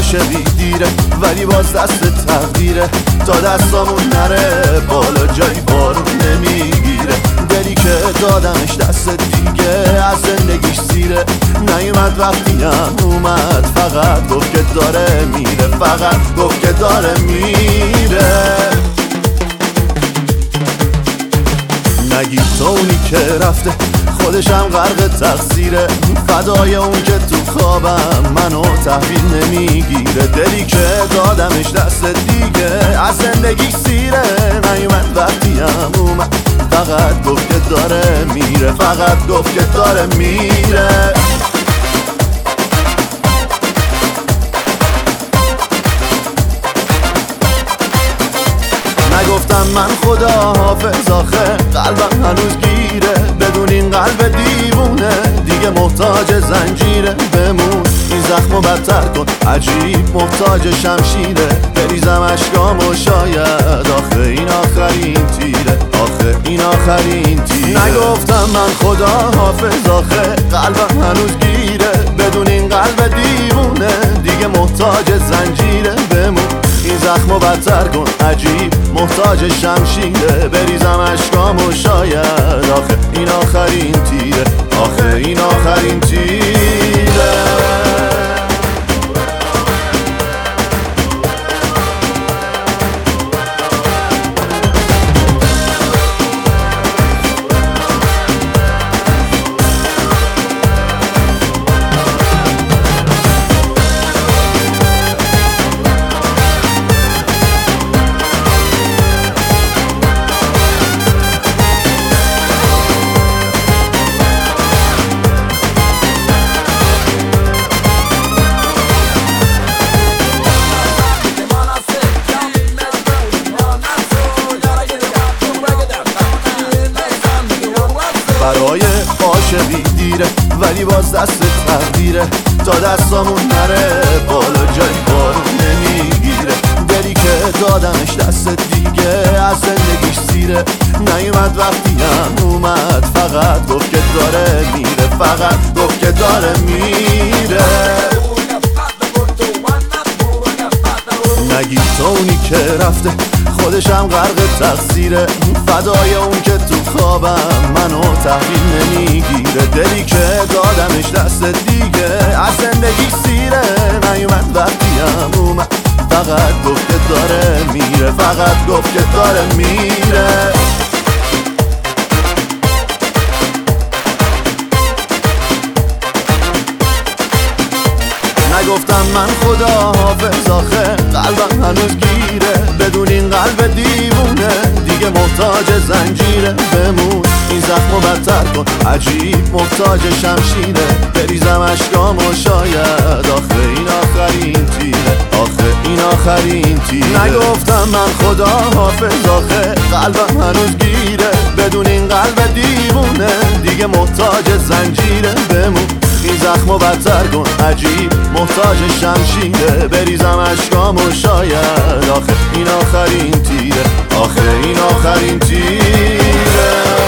عاشقی دیره ولی باز دست تقدیره تا دستامون نره بالا جایی بارون نمیگیره. دلی که دادمش دست دیگه از زندگیش سیره نیومد وقتیم اومد فقط گفت که داره میره، فقط گفت که داره میره. نگی تو اونی که رفته خودشم غرق تقصیره، فدای اون که تو خوابم منو تحویل نمیگیره. دلی که دادمش دست دیگه از زندگی سیره نیومد وقتیم اومد فقط گفت که داره میره، فقط گفت که داره میره. نگفتم من خدا حافظ آخه قلبم هنوز گیره، بدون این قلب دیوونه دیگه محتاج زنجیره. بمون این زخمو بدتر کن عجیب محتاج شمشیره، بریزم اشکامو شاید آخه این آخرین تیره، آخه این آخرین تیره. نگفتم من خدا حافظ آخه قلبم هنوز گیره، بدون این قلب دیوونه دیگه محتاج زنجیره. بمون این زخمو بدتر کن عجیب محتاج شمشیره، بریزم اشکامو شاید آخه این آخرین تیره، آخه این آخرین تیره. برای عاشقی دیره ولی باز دست تقدیره تا دستامون نره بالا جایی بارون نمیگیره. دلی که دادمش دست دیگه از زندگیش سیره نیومد وقتیم اومد فقط گفت که داره میره، فقط گفت که داره میره. نگی تو اونی که رفته خودشم غرق تقصیره، فدای اون که تو خوابم منو تحویل نمیگیره. دلی که دادمش دست دیگه از زندگی سیره نیومد وقتیم اومد فقط گفت که داره میره، فقط گفت که داره میره. نگفتم من خدا حافظ آخه قلبم هنوز گیره، بدون این قلب دیوونه دیگه محتاج زنجیره. بمون این زخمو بدتر کن عجیب محتاج شمشیره، بریزم اشکامو شاید آخه این آخرین تیره، آخه این آخرین تیره. نگفتم من خدا حافظ آخه قلبم هنوز گیره، بدون این قلب دیوونه دیگه محتاج زنجیره. بمون این زخمو بدتر کن عجیب محتاج شمشیره، بریزم اشکامو شاید آخه این آخرین تیره، آخه این آخرین تیره.